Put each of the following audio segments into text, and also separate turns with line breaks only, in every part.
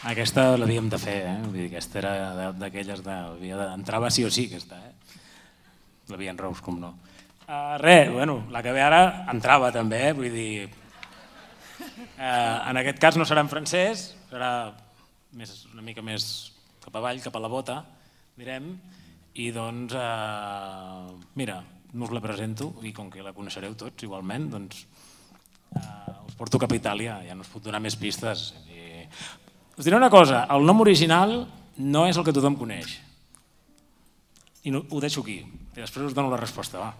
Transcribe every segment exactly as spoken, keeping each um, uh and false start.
Aquesta l'havíem de fer, eh? Vull dir, aquesta era d'aquelles de... Entrava sí o sí, aquesta, eh? L'havien Rous, com no. Uh, res, bueno, la que ve ara entrava també, eh? Vull dir... Uh, en aquest cas no serà en francès, serà més, una mica més cap avall, cap a la bota, direm, i doncs, uh, mira, no us la presento, i com que la coneixereu tots igualment, doncs uh, us porto cap a Itàlia, ja no us puc donar més pistes. I... Us diré una cosa, el nom original no és el que tothom coneix. I no, ho deixo aquí, i després us dono la resposta, va.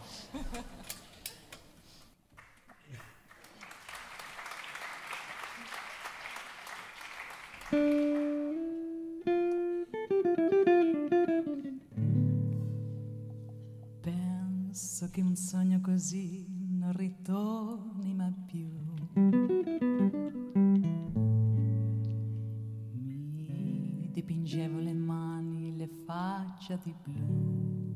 Penso che un sogno così non ritorni mai più. Mi dipingevo le mani, le facce di blu.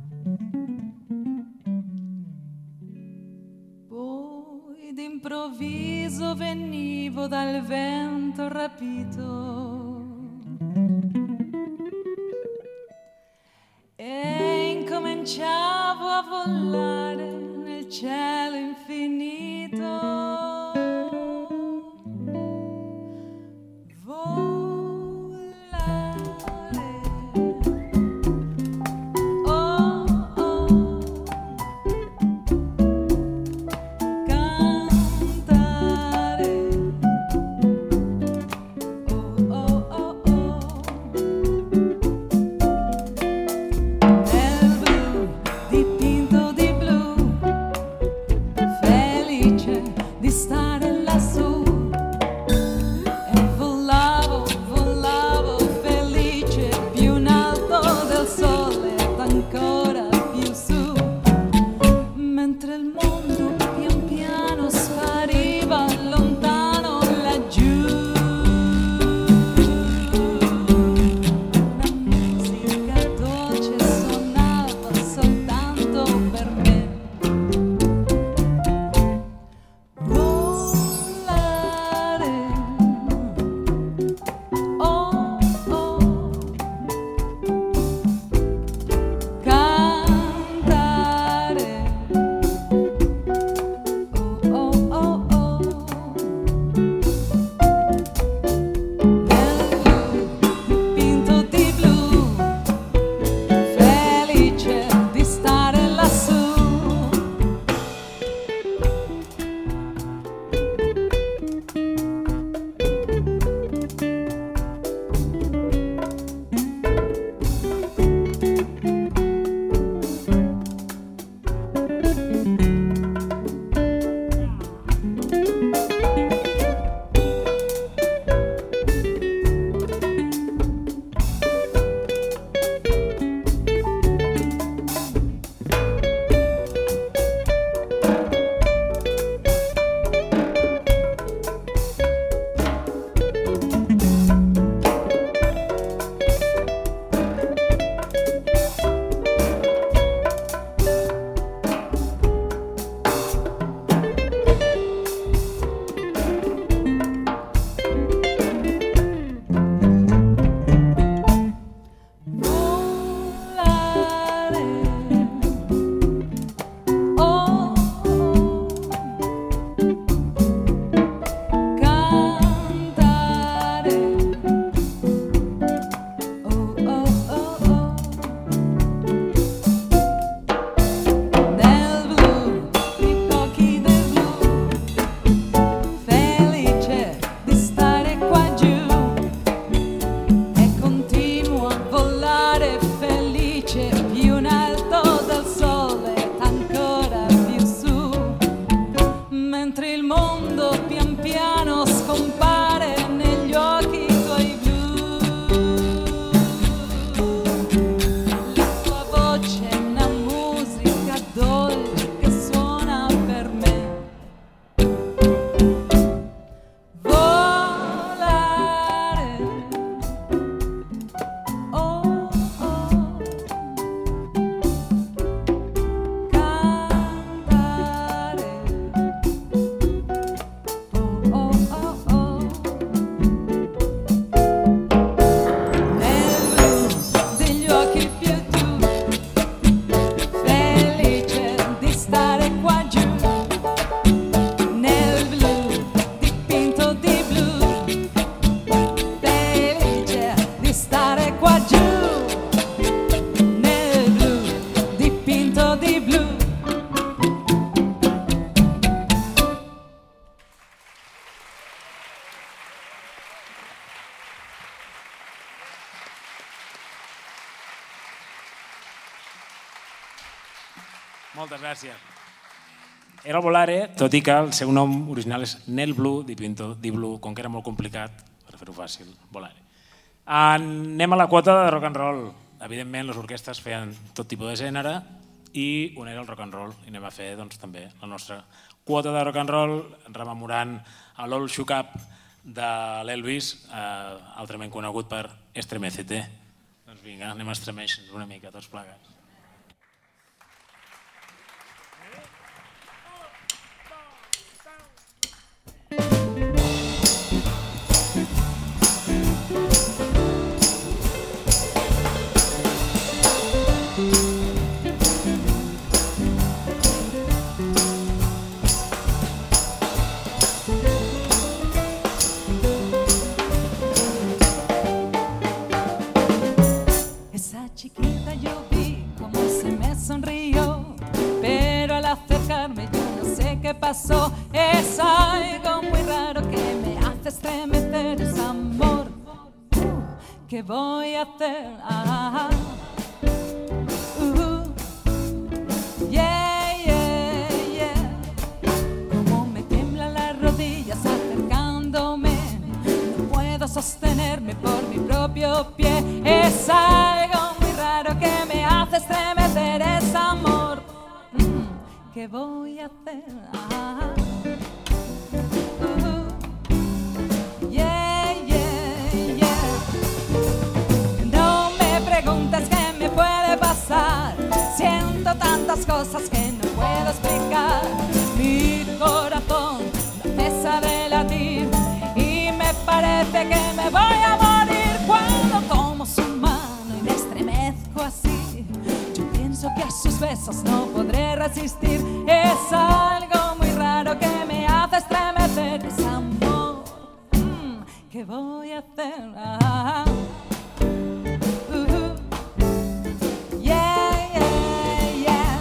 Poi d'improvviso venivo dal vento rapito e incominciavo a volare nel cielo infinito. Dipinto di blu
Moltes gràcies. Era el Volare, tot i que el seu nom original és Nel Blue, dipinto di Blue, com que era molt complicat, per fer-ho fàcil, Volare. Anem a la quota de rock and roll. Evidentment, les orquestres feien tot tipus de gènere i un era el rock and roll. I anem a fer doncs, també la nostra quota de rock and roll, rememorant l'All Shook Up de l'Elvis, eh, altrament conegut per Estremecete. Doncs vinga, anem a estremeixen una mica, tots plegats.
Chiquita yo vi cómo se me sonrió, pero al acercarme yo no sé qué pasó. Es algo muy raro que me hace estremecer, es amor. Uh, ¿Qué voy a hacer? Ah, uh, yeah, yeah, yeah. Como me tiemblan las rodillas acercándome, no puedo sostenerme por mi propio pie. Es algo que me hace estremecer, es amor. Mm, ¿Qué voy a hacer? Ah, uh, yeah, yeah, yeah. No me preguntes qué me puede pasar. Siento tantas cosas que no puedo explicar. Mi corazón no cesa de latir y me parece que me voy a morir cuando tomo su mano. Así, yo pienso que a sus besos no podré resistir. Es algo muy raro que me hace estremecer, es amor. Mm, ¿Qué voy a hacer? Ah, uh, yeah, yeah, yeah.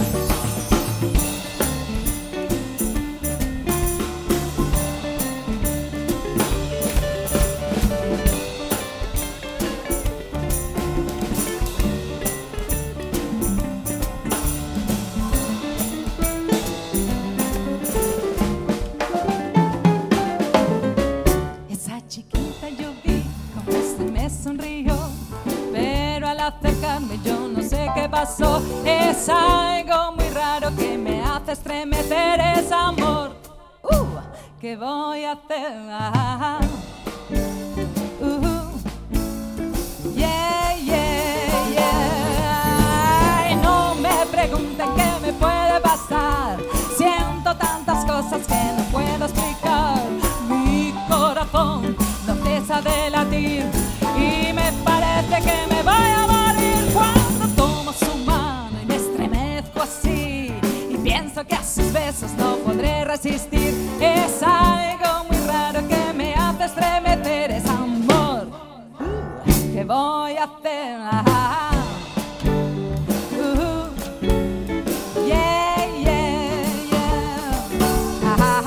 Sonrió, pero al acercarme yo no sé qué pasó. Es algo muy raro que me hace estremecer, es amor. Uh, ¿Qué voy a hacer? Ah, uh, yeah, yeah, yeah. Ay, no me pregunten qué me puede pasar. Siento tantas cosas que no puedo explicar. Mi corazón no cesa de latir y me parece que me voy a morir cuando tomo su mano y me estremezco así y pienso que a sus besos no podré resistir. Es algo muy raro que me hace estremecer, es amor. Uh, ¿Qué voy a hacer? Ah, uh, yeah, yeah, yeah. Ah,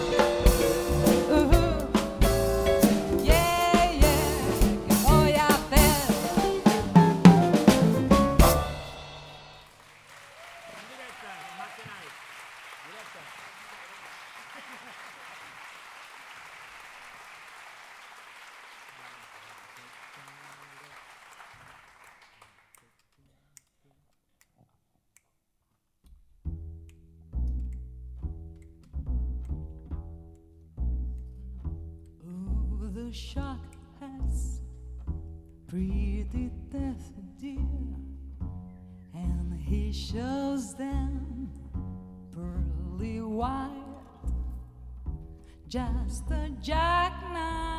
the shark has pretty death, dear, and he shows them pearly white. Just a jackknife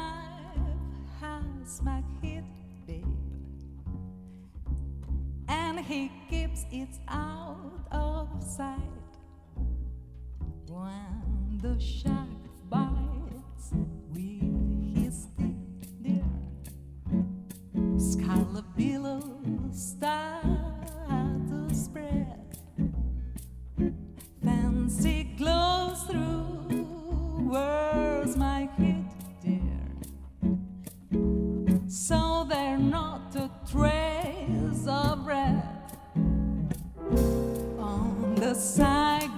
has smacked hit, babe, and he keeps it out of sight. When the shark bites with his teeth, dear, scarlet billows start to spread, fancy glows through words my hit, dear, so they're not a trace of red on the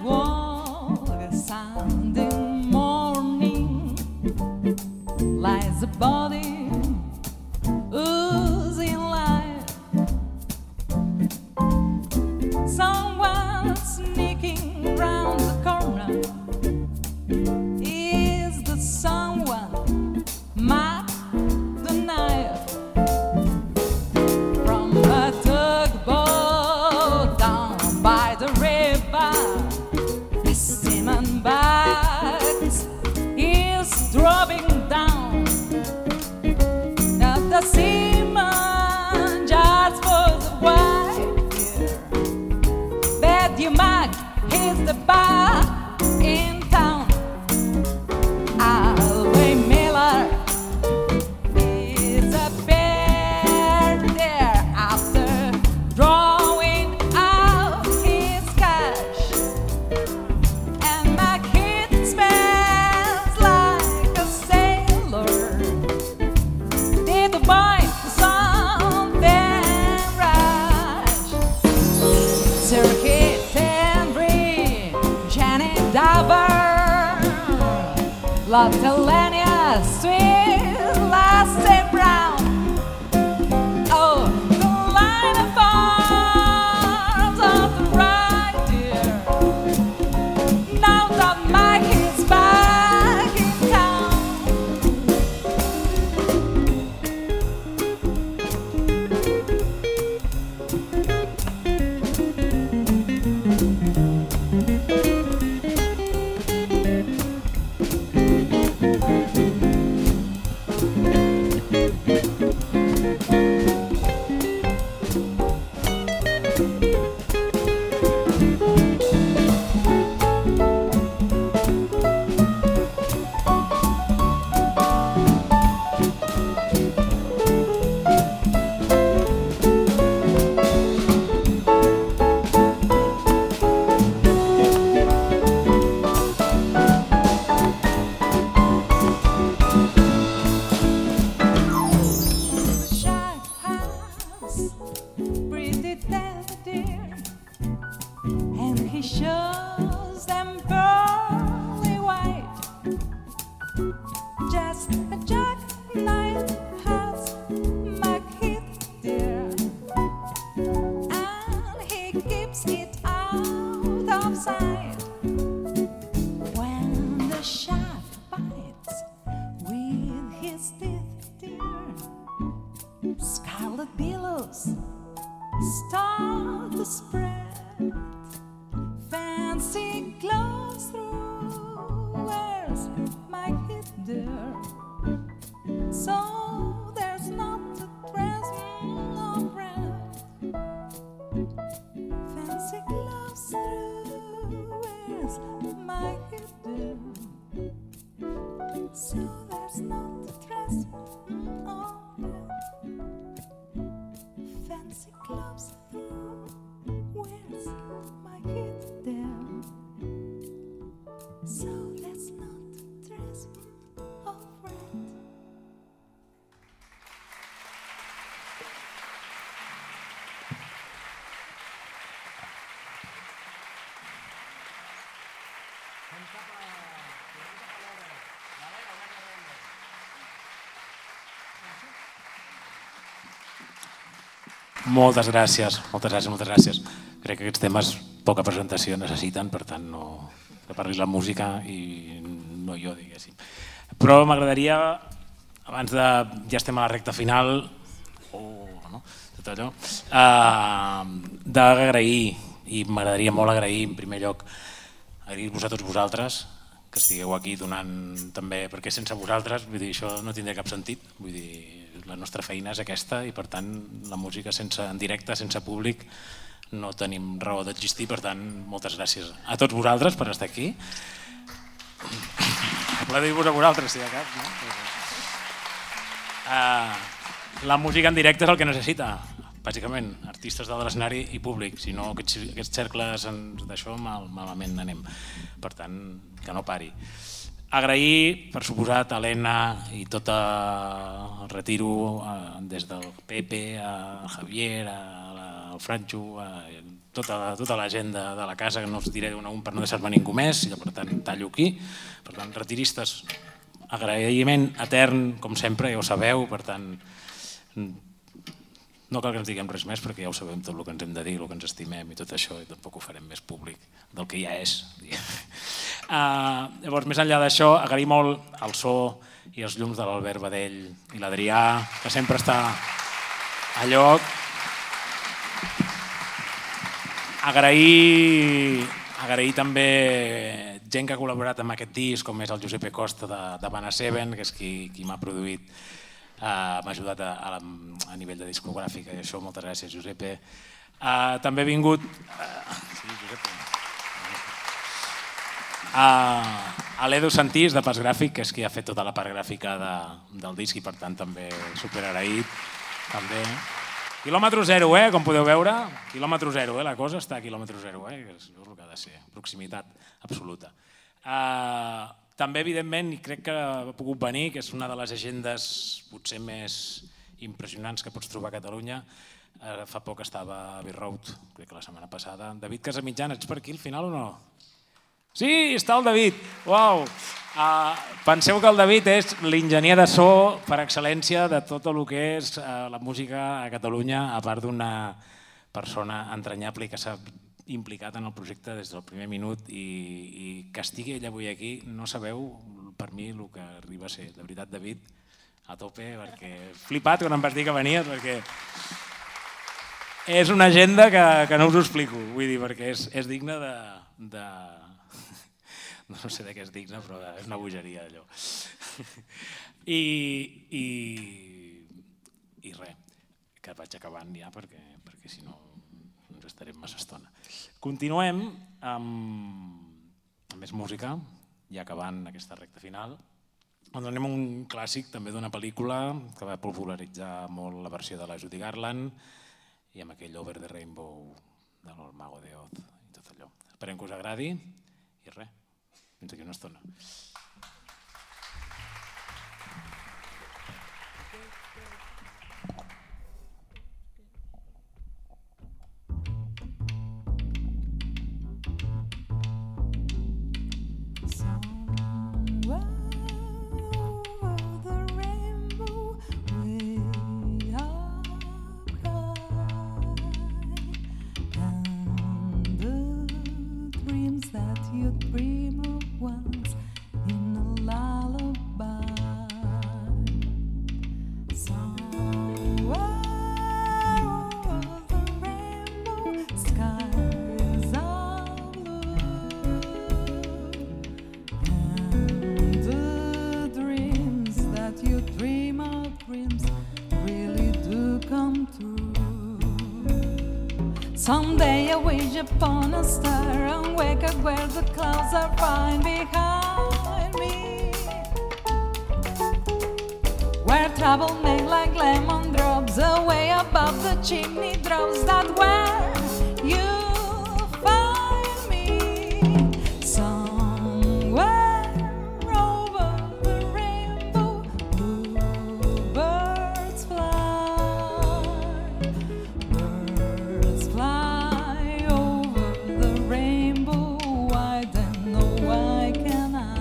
walk a Sunday morning, lies a body oozing life. Someone sneaking round the corner. Is the someone Matt the knife? From a tugboat down by the river, the seaman bags is dropping down. Now the seaman just was a white here. Bet you Mac is the bar in town. Alway Miller is a bear there after drawing out his cash. And my kid smells like a sailor. Did the boy something rash? Circuit Henry, Jenny Dabber, Lotelania, sweet Lassie Brown. Oh, the line of farms of the right here. Now that Mike is back in town. Pretty teddy dear, and he shows them pearly white. Just a jackknife has my kid dear, and he keeps it out of sight. When the shark bites with his teeth dear, scarlet billows start to spread. Fancy glows through. Where's my kid dear? So there's not a trace of breath. Fancy glows through. Where's my kid dear? So there's not a trace of breath. Fancy gloves through. Where's my kid there? So that's not dress of red.
Moltes gràcies, moltes gràcies, moltes gràcies. Crec que aquests temes poca presentació necessiten, per tant no que parli la música i no jo, diguéssim. Però m'agradaria, abans de... ja estem a la recta final, oh, no? Tot allò, eh, d'agrair, i m'agradaria molt agrair en primer lloc, agrair-vos a tots vosaltres, que estigueu aquí donant també, perquè sense vosaltres, vull dir, això no tindria cap sentit, vull dir, la nostra feina és aquesta i per tant la música sense, en directe, sense públic, no tenim raó d'existir, per tant moltes gràcies a tots vosaltres per estar aquí. Aplaudir-vos a vosaltres, si de cap. No? Uh, la música en directe és el que necessita, bàsicament, artistes de l'escenari i públic, si no aquests, aquests cercles d'això mal, malament anem, per tant que no pari. Agrair, per suposat, a l'Helena i tot el retiro des del Pepe, a Javier, al Franjo, a tota, tota la gent de, de la casa, que no us diré un a un per no deixar-me ningú més, i per tant tallo aquí. Per tant, retiristes, agraïment etern, com sempre, ja ho sabeu, per tant, no cal que ens diguem res més perquè ja ho sabem tot el que ens hem de dir, el que ens estimem i tot això, i tampoc ho farem més públic del que ja és. Uh, llavors, més enllà d'això, agrair molt el so i els llums de l'Albert Badell i l'Adrià, que sempre està a lloc. Agrair, agrair també gent que ha col·laborat amb aquest disc, com és el Giuseppe Costa de, de Bana Seven, que és qui, qui m'ha produït. Uh, m'ha ajudat a, a, a nivell de discogràfica i això, moltes gràcies, Giuseppe. Uh, també he vingut uh, sí, Giuseppe. Uh, a l'Edu Santís, de Pas Gràfic, que és qui ha fet tota la part gràfica de, del disc i per tant també superagraït. També. Quilòmetre zero, eh, com podeu veure, quilòmetre zero, eh, la cosa està a quilòmetre zero, eh, que és el que ha de ser, proximitat absoluta. Uh, També, evidentment, i crec que ha pogut venir, que és una de les agendes potser més impressionants que pots trobar a Catalunya. Fa poc estava a Abbey Road, crec que la setmana passada. David Casamitjana, ets per aquí al final o no? Sí, està el David! Uau! Uh, penseu que el David és l'enginyer de so per excel·lència de tot el que és uh, la música a Catalunya, a part d'una persona entranyable que s'ha implicat en el projecte des del primer minut i, i que estigui ell avui aquí, no sabeu per mi el que arriba a ser. De veritat, David, a tope, perquè he flipat quan em vas dir que venies, perquè és una agenda que, que no us ho explico, vull dir, perquè és, és digne de, de... No sé de què és digne, però és una bogeria, allò. I, i, i res, que vaig acabant ja, perquè, perquè si no ens estarem massa estona. Continuem amb, amb més música, ja acabant aquesta recta final. Anem a un clàssic també d'una pel·lícula que va popularitzar molt la versió de la Judy Garland i amb aquell Over the Rainbow del Mago de Oz i tot allò. Esperem que us agradi i res, fins aquí una estona.
Someday I wish upon a star and wake up where the clouds are fine behind me, where trouble make like lemon drops away above the chimney drops, that where you find me, somewhere over the rainbow, bluebirds fly, birds fly over the rainbow, I don't know why can I.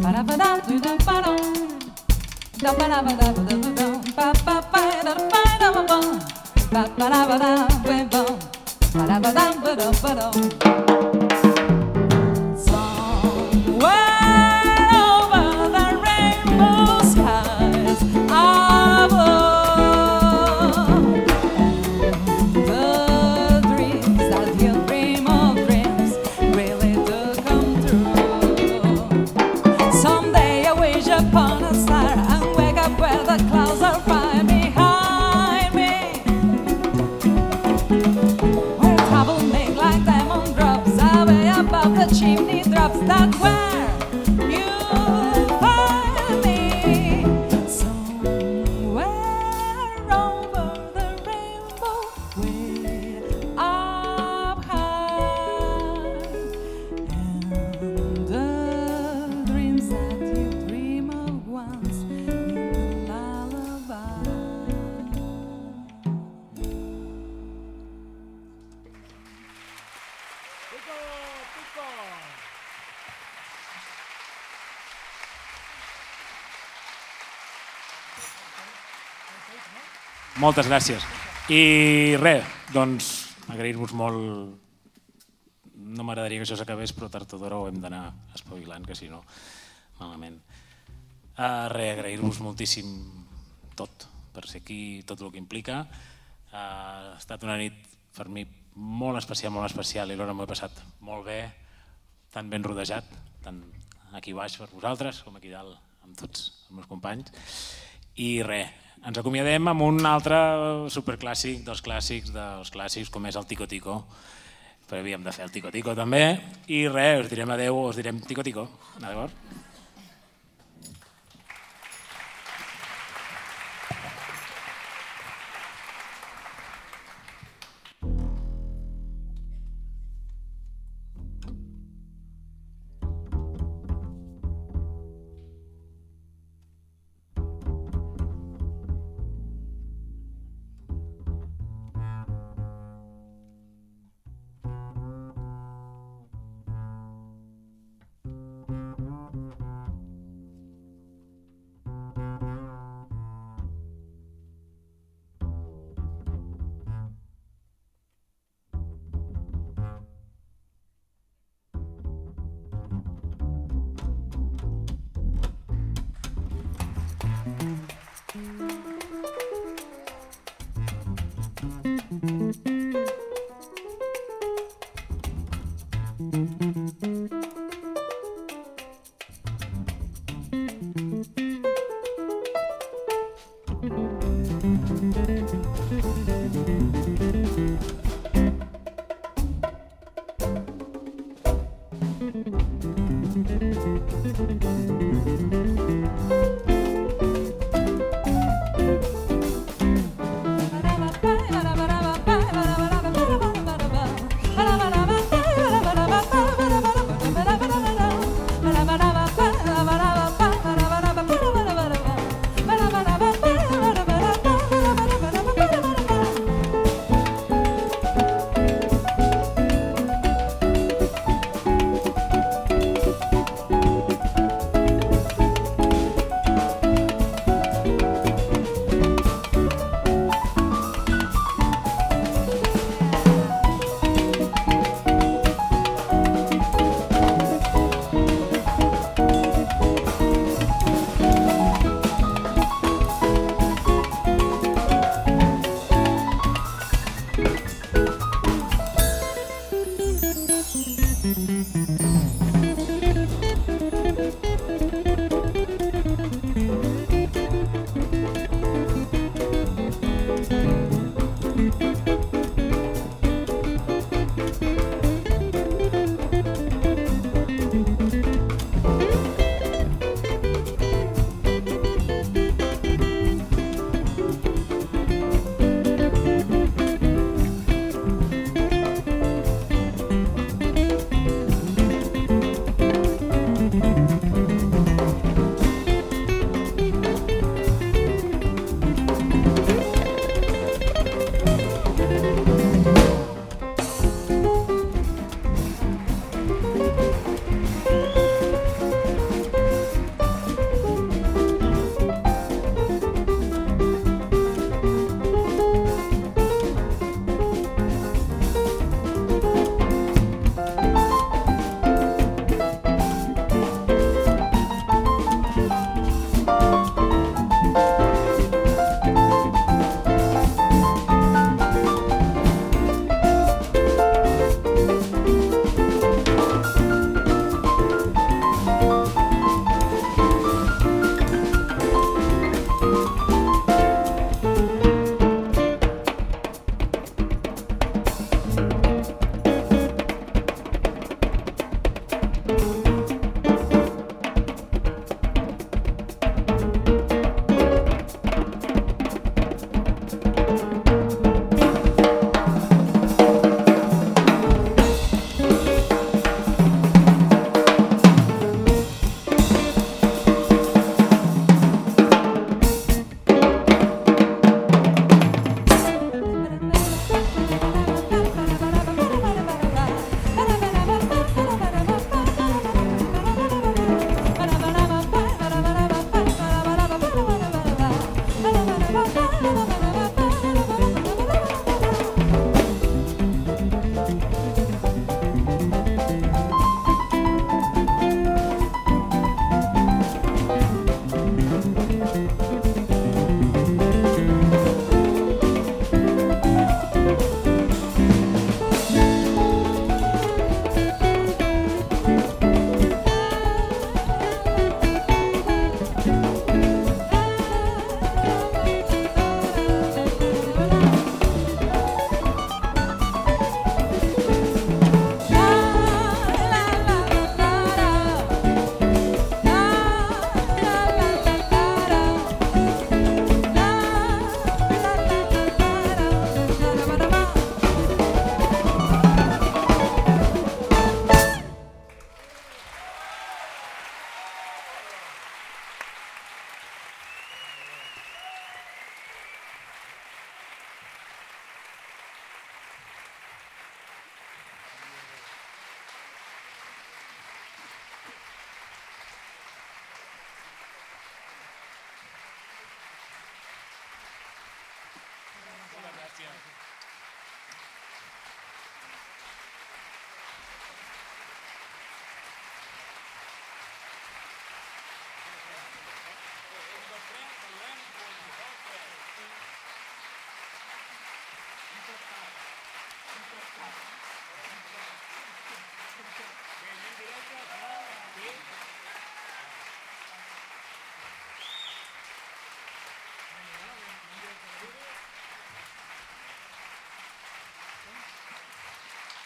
Moltes gràcies. I res, doncs, agrair-vos molt. No m'agradaria que això s'acabés, però tard o d'hora ho hem d'anar espavilant, que si no, malament. Uh, res, agrair-vos moltíssim tot, per ser aquí, tot el que implica. Uh, ha estat una nit per mi molt especial, molt especial, i l'hora m'ho he passat molt bé, tan ben rodejat, tant aquí baix per vosaltres com aquí dalt amb tots els meus companys. I res, ens acomiadem amb un altre superclàssic dels clàssics dels clàssics, com és el Tico Tico. Però havíem de fer el Tico Tico també. I res, us direm adeu, us direm Tico Tico. D'acord?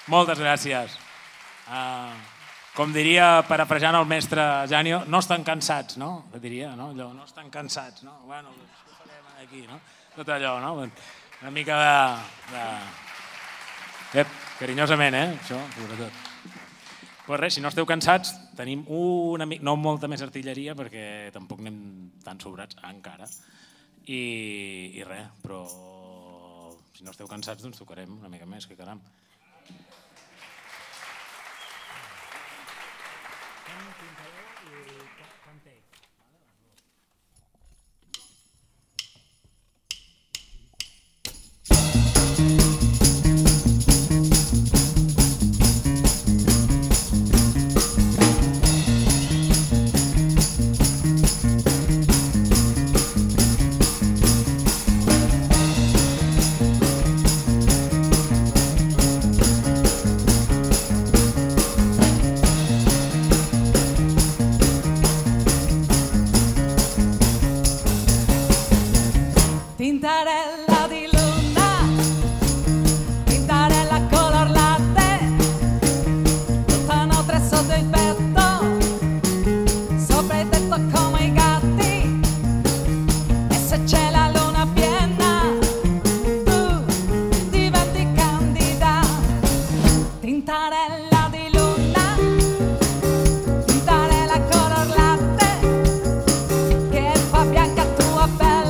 Moltes gràcies. Uh, com diria, parafrasejant el mestre Janio, no estan cansats, no? Que diria, no? Allò, no estan cansats, no? Bueno, doncs ho farem aquí, no? Tot allò, no? Una mica de... de... Ep, carinyosament, eh? Això, sobretot. Pues res, si no esteu cansats, tenim una mica, no molta més artilleria, perquè tampoc anem tan sobrats encara. I, i res, però si no esteu cansats, doncs tocarem una mica més, que caram.
Tintarella di luna, tintarella color latte, tutta notte sotto il petto, sopra il tetto come i gatti, e se c'è la luna piena, tu diventi candida. Tintarella di luna, tintarella color latte, che fa bianca tua pelle,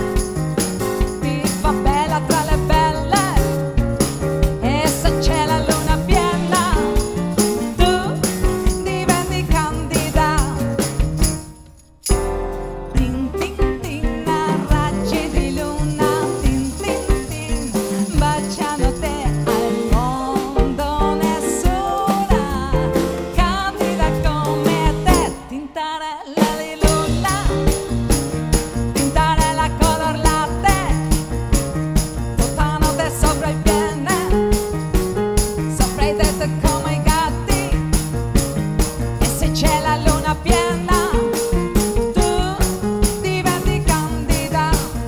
fa bella tra le belle, e se c'è la luna piena, tu diventi candida. Tin tin tin, a raggi di luna, tin tin tin, baciano te al mondo, nessuna candida come te. Tintarella di luna, tintarella color latte, sopra il piene, sopra i tetti come i gatti, e se c'è la luna piena, tu diventi candida.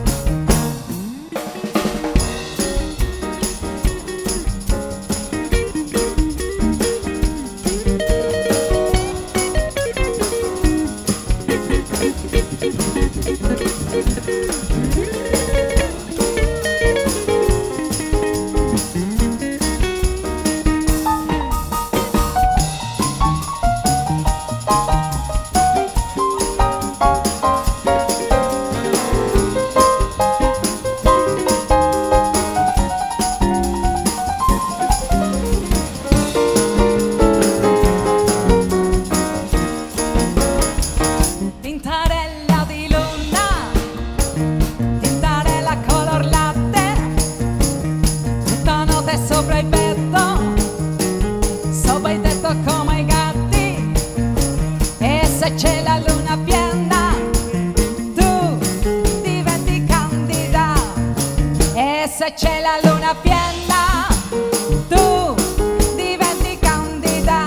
Tintarella di luna, tintarella color latte, tutta notte sopra il petto, sopra il tetto come i gatti, e se c'è la luna piena, tu diventi candida. E se c'è la luna piena, tu diventi candida.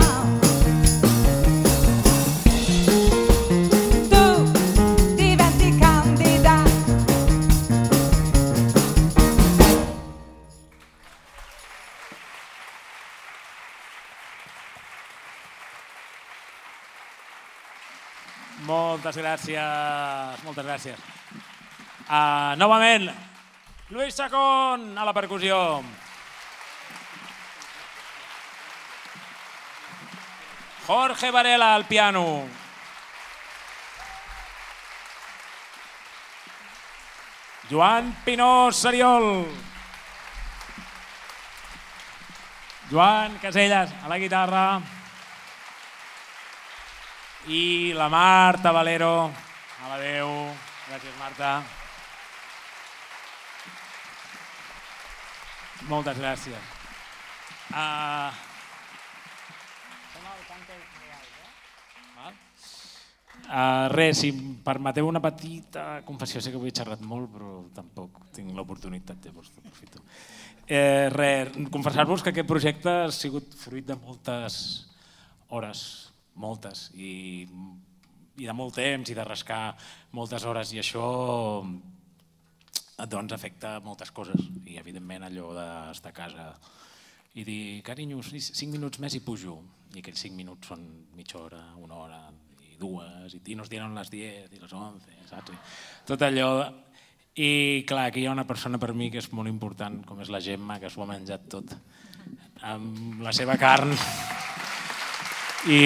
Moltes gràcies, moltes gràcies. Uh, novament, Luis Chacón a la percussió. Jorge Varela al piano. Joan Pinós Seriol. Joan Casellas a la guitarra. I la Marta Valero a la veu. Gràcies, Marta. Moltes gràcies. Uh... Uh, res, si em permeteu una petita confessió, sé que avui he xerrat molt, però tampoc tinc l'oportunitat, llavors aprofito. Eh, res, confessar-vos que aquest projecte ha sigut fruit de moltes hores, moltes, i, i de molt temps, i de rascar moltes hores, i això doncs afecta moltes coses, i evidentment allò d'estar a casa i dir, carinyo, cinc minuts més i pujo. I aquells cinc minuts són mitja hora, una hora, i dues, i nos dieron les diez i les onze, saps? Tot allò. I clar, aquí hi ha una persona per mi que és molt important, com és la Gemma, que s'ho ha menjat tot, amb la seva carn. I...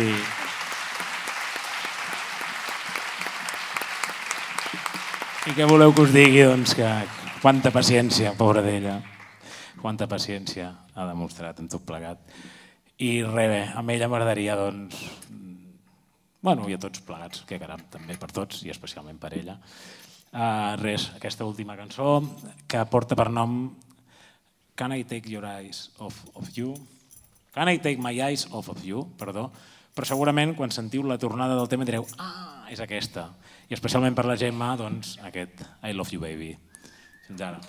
I què voleu que us digui? Doncs que quanta paciència, pobra d'ella, quanta paciència ha demostrat en tot plegat. I res bé, amb ella m'agradaria, doncs, bueno, i a tots plegats, que caram, també per tots, i especialment per ella. Uh, res, aquesta última cançó, que porta per nom Can I Take Your Eyes Off of You? Can I Take My Eyes Off of You? Perdó. Però segurament quan sentiu la tornada del tema direu, ah, és aquesta. I especialment per la Gemma, doncs, aquest I Love You Baby. Fins ara.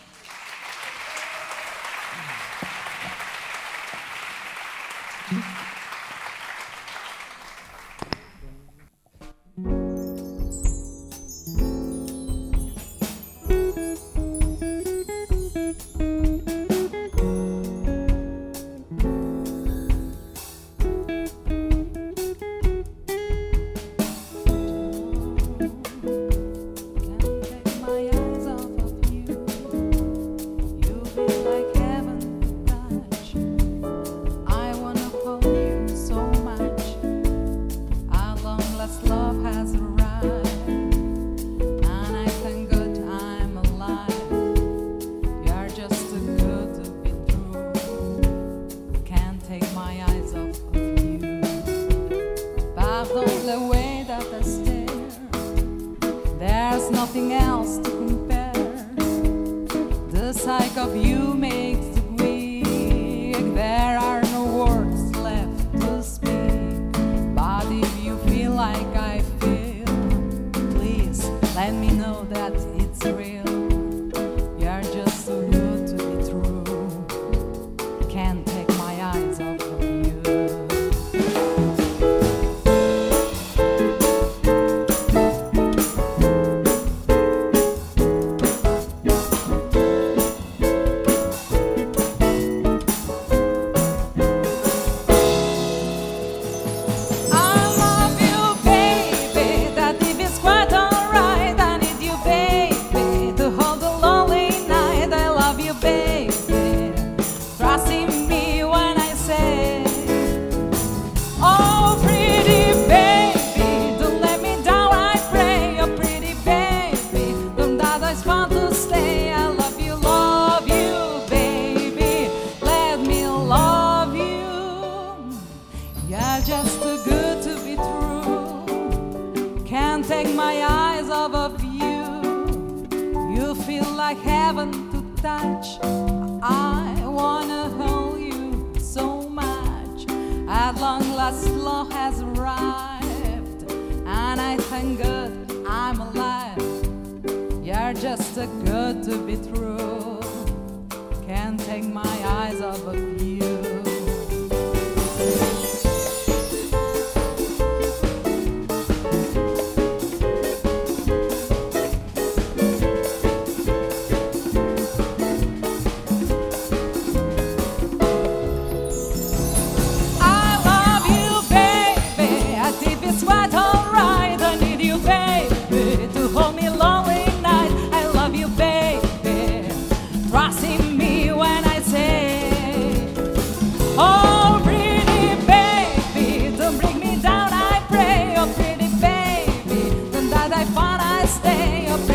Stay up